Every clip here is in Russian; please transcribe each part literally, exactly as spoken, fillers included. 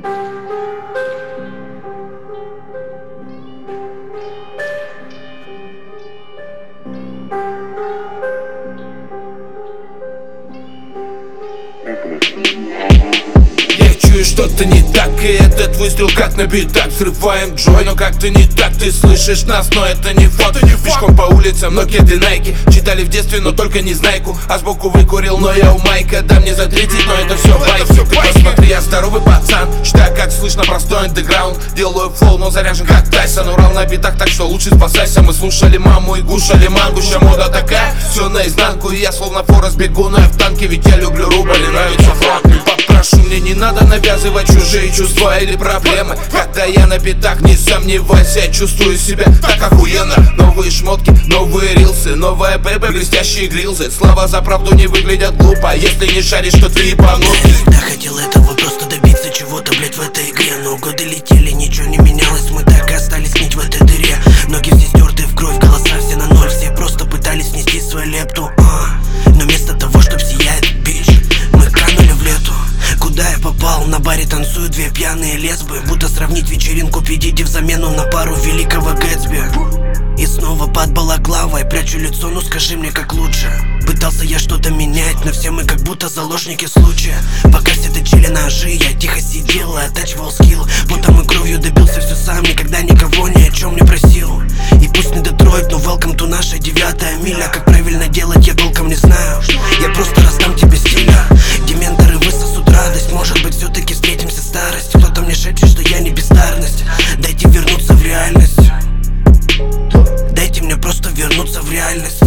Я чую, что-то не так, и этот выстрел как на битах. Взрываем Джой, но как-то не так. Ты слышишь нас, но это не факт. Пешком по улицам, но кеды Найки. Читали в детстве, но только не знайку. А сбоку выкурил, но я у Майка. Да мне за тридцать, но это все байк. Ты посмотри, я здоровый пацан. Читаю, как слышно, простой андеграунд. Делаю флоу, но заряжен как Тайсон. Урал на битах, так что лучше спасайся. Мы слушали маму и кушали мангу. Ща мода такая, все наизнанку. И я словно Форест бегу, но я в танке. Ведь я люблю рубль и нравится фронт. Попрошу, мне не надо навязывать чужие чувства или проблемы. Когда я на битах, не сомневайся, я чувствую себя так охуенно. Новые шмотки, новые рилсы, новая бэбэ, блестящие грилзы. Слова за правду не выглядят глупо, если не шаришь, что ты ебанутый. Я хотел этого, просто добиться чего-то, блять, в этой игре. Но годы летели, ничего не менялось, мы так и остались гнить в этой дыре. Ноги все стерты в кровь, голоса все на ноль. Все просто пытались внести свою лепту, а. Но вместо того, чтоб сиять, бич, мы канули в лету. Куда я попал? На баре танцуют две пьяные лесбы. Будто сравнить вечеринку пи ди ди в замену на пару великого Гэтсби. И снова под балаклавой прячу лицо, ну скажи мне, как лучше. Пытался я что-то менять, но все мы как будто заложники случая. Пока все точили ножи, я тихо сидел и оттачивал скилл. Потом и кровью добился все сам, никогда никого ни о чем не просил. И пусть не Детройт, но welcome to наша девятая миля. Как правильно делать, я толком не знаю. Я просто раздам тебе стиля. Дементоры высосут радость, может быть все-таки встретимся старость. Кто-то мне шепчет, что я не бездарность. Дайте вернуться в реальность. Дайте мне просто вернуться в реальность.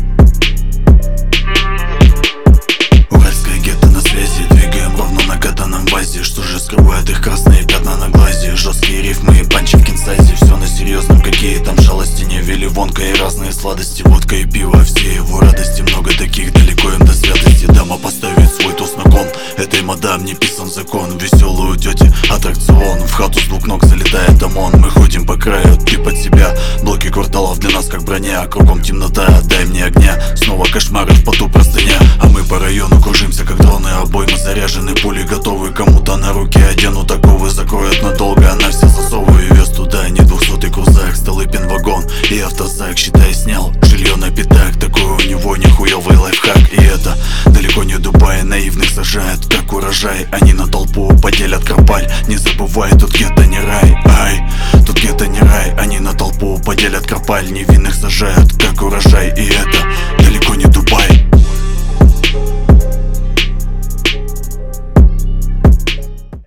Уральское гетто на связи, двигаем ровно на катаном базе. Что же скрывает их красные пятна на глазе? Жесткие рифмы и панчи в кинсайзе. Все на серьезном, какие там жалости. Не вели вонка и разные сладости. Водка и пиво, все его радости. Много таких, далеко им до святости. Дама поставит свой тост на кон. Этой мадам не писан закон. Веселую тети аттракцион. В хату с двух ног залетает ОМОН. Мы ходим по краю, ты под себя. Блоки кварталов для нас как броня. Кругом темнота, дай мне огня. Снова кошмары в поту простыня. А мы по району кружимся как дроны. Обоймы заряжены, пули готовы. Кому-то на руки одену таковы. Закроют надолго, она вся засовываю вес туда. Не двухсотый крузак, Столыпин вагон и автозак, считай, снял жилье на пятак. Такой у него нихуевый лайфхак. И это далеко не Дубай. Наивных сажают, как урожай. Они на толпу поделят кропаль. Не забывай, тут гетто не рай. Ай, тут гетто не рай. Они на толпу поделят кропаль. Невинных сажают, как урожай. И это далеко не Дубай.